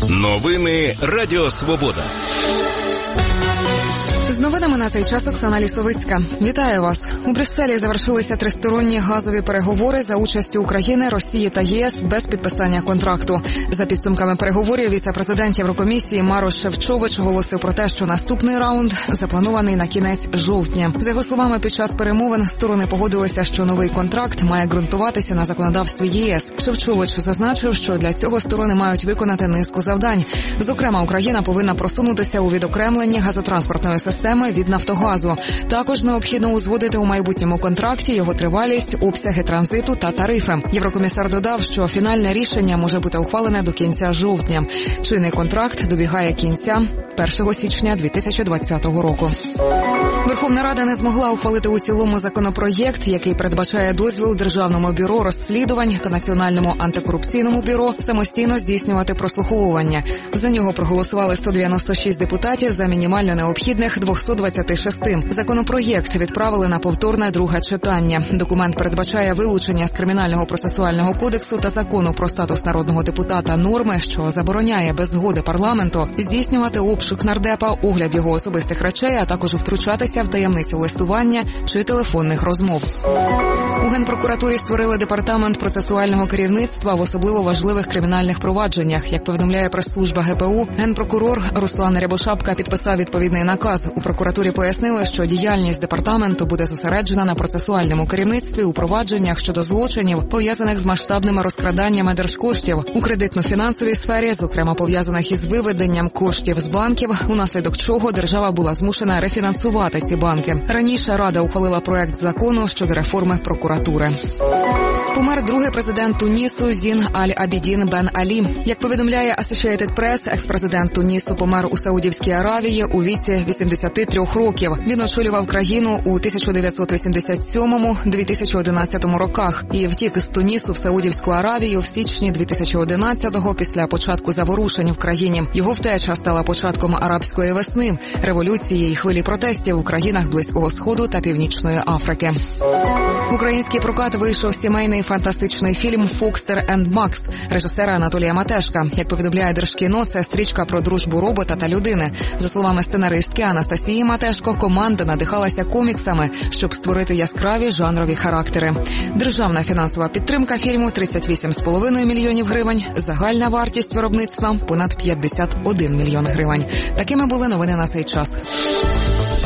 Новини Радіо Свобода. З новинами на цей час Оксана Лісовицька. Вітаю вас. У Брюсселі завершилися тристоронні газові переговори за участю України, Росії та ЄС без підписання контракту. За підсумками переговорів віце-президент Єврокомісії Марош Шефчович оголосив про те, що наступний раунд запланований на кінець жовтня. За його словами, під час перемовин сторони погодилися, що новий контракт має ґрунтуватися на законодавстві ЄС. Шефчович зазначив, що для цього сторони мають виконати низку завдань. Зокрема, Україна повинна просунутися у відокремленні газотранспортної системи від Нафтогазу. Також необхідно узгодити у майбутньому контракті його тривалість, обсяги транзиту та тарифи. Єврокомісар додав, що фінальне рішення може бути ухвалене до кінця жовтня. Чинний контракт добігає кінця 1 січня 2020 року. Верховна Рада не змогла ухвалити у цілому законопроєкт, який передбачає дозвіл Державному бюро розслідувань та Національному антикорупційному бюро самостійно здійснювати прослуховування. За нього проголосували 196 депутатів за мінімально необхідних 226. Законопроєкт відправили на повторне друге читання. Документ передбачає вилучення з Кримінального процесуального кодексу та Закону про статус народного депутата норми, що забороняє без згоди парламенту здійснювати обшук нардепа, огляд його особистих речей, а також втручатися в таємницю листування чи телефонних розмов. У Генпрокуратурі створили департамент процесуального керівництва в особливо важливих кримінальних провадженнях. Як повідомляє прес-служба ГПУ, генпрокурор Руслан Рябошапка підписав відповідний наказ. У прокуратурі пояснили, що діяльність департаменту буде зосереджена на процесуальному керівництві у провадженнях щодо злочинів, пов'язаних з масштабними розкраданнями держкоштів у кредитно-фінансовій сфері, зокрема пов'язаних із виведенням коштів з банків, унаслідок чого держава була змушена рефінансувати ці банки. Раніше Рада ухвалила проект закону щодо реформи прокуратури. Помер другий президент Тунісу Зін Аль-Абідін Бен Алі. Як повідомляє Associated Press, екс-президент Тунісу помер у Саудівській Аравії у віці 83 років. Він очолював країну у 1987-2011 роках і втік із Тунісу в Саудівську Аравію в січні 2011-го після початку заворушень в країні. Його втеча стала початком арабської весни, революції і хвилі протестів у країнах Близького Сходу та Північної Африки. В український прокат вийшов сімейний фантастичний фільм «Фокстер енд Макс» режисера Анатолія Матешка. Як повідомляє Держкіно, це стрічка про дружбу робота та людини. За словами сценаристки Анастасії Матешко, команда надихалася коміксами, щоб створити яскраві жанрові характери. Державна фінансова підтримка фільму – 38,5 мільйонів гривень. Загальна вартість виробництва – понад 51 мільйон гривень. Такими були новини на цей час.